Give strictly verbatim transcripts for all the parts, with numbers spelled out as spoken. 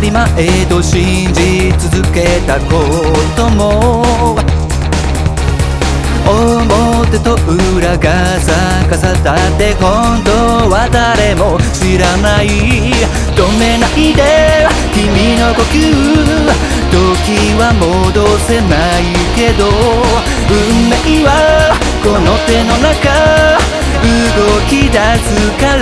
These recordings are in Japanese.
り前と信じ続けたことも表と裏が逆さだって本当は誰も知らない。止めないで君の呼吸、時は戻せないけど運命はこの手の中動き出すから。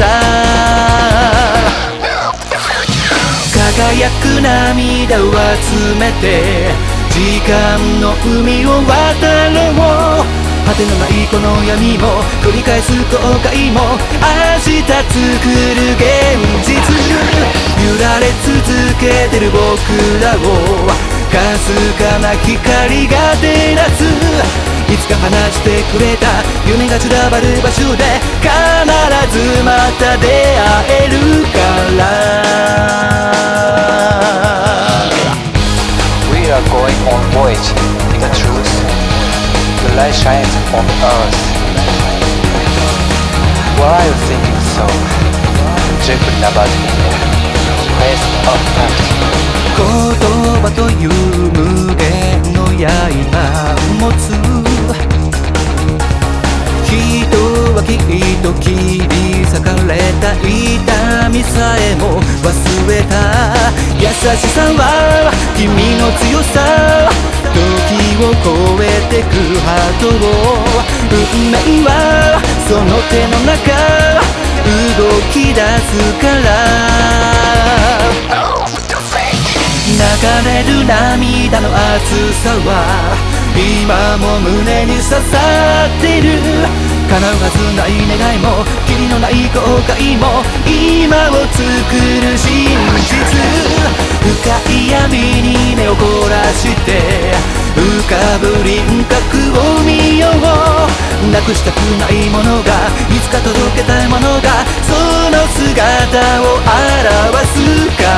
輝く涙を集めて時間の海を渡ろう。果てのないこの闇も繰り返す後悔も明日作る現実。揺られ続けてる僕らをかすかな光が照らす。いつか話してくれた夢が散らばる場所で必ずまた出会えるから。 We are going on voyage in the truth. The light shines on earth. What are you thinking so? Dripping about in the face of fact. 言葉という無限の刃持つ人はきっと切り裂かれた痛みさえも忘れた。優しさは君の強さ、時を超えてくハートを。運命はその手の中動き出すから。流れる涙の熱さは今も胸に刺さってる。叶うはずない願いも霧のない後悔も今を作る真実。深い闇に目を凝らして浮かぶ輪郭を見よう。なくしたくないものがいつか届けたいものがその姿を表すから。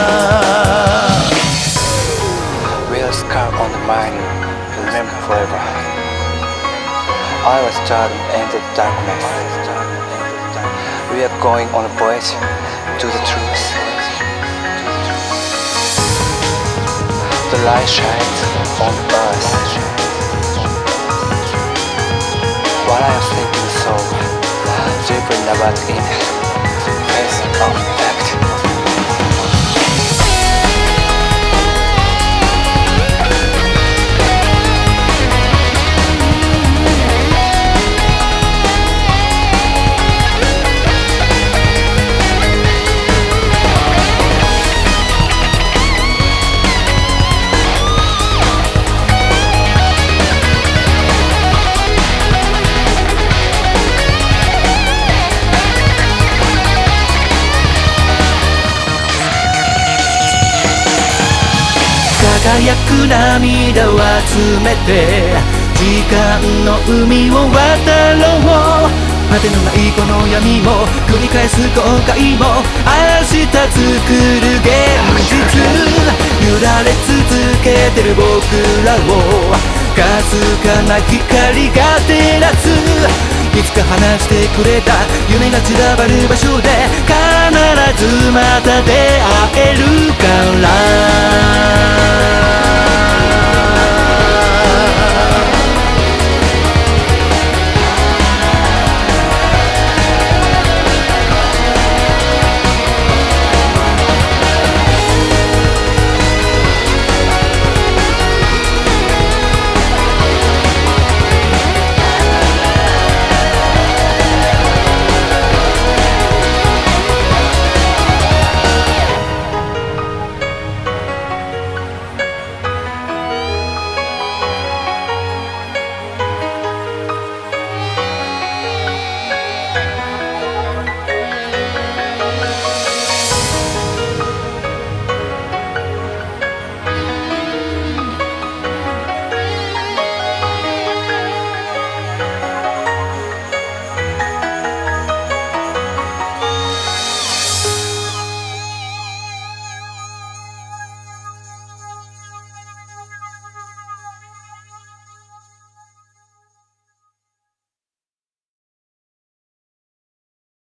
Scar on the mind, remember forever. I was starting in the darkness. We are going on a voyage to the truth. The light shines on us. What are you thinking so? Dripping about in the face of fact. 輝く涙を集めて時間の海を渡ろう。果てのないこの闇も繰り返す後悔も明日作る現実。揺られ続けてる僕らをかすかな光が照らす。いつか話してくれた夢が散らばる場所で必ずまた出会える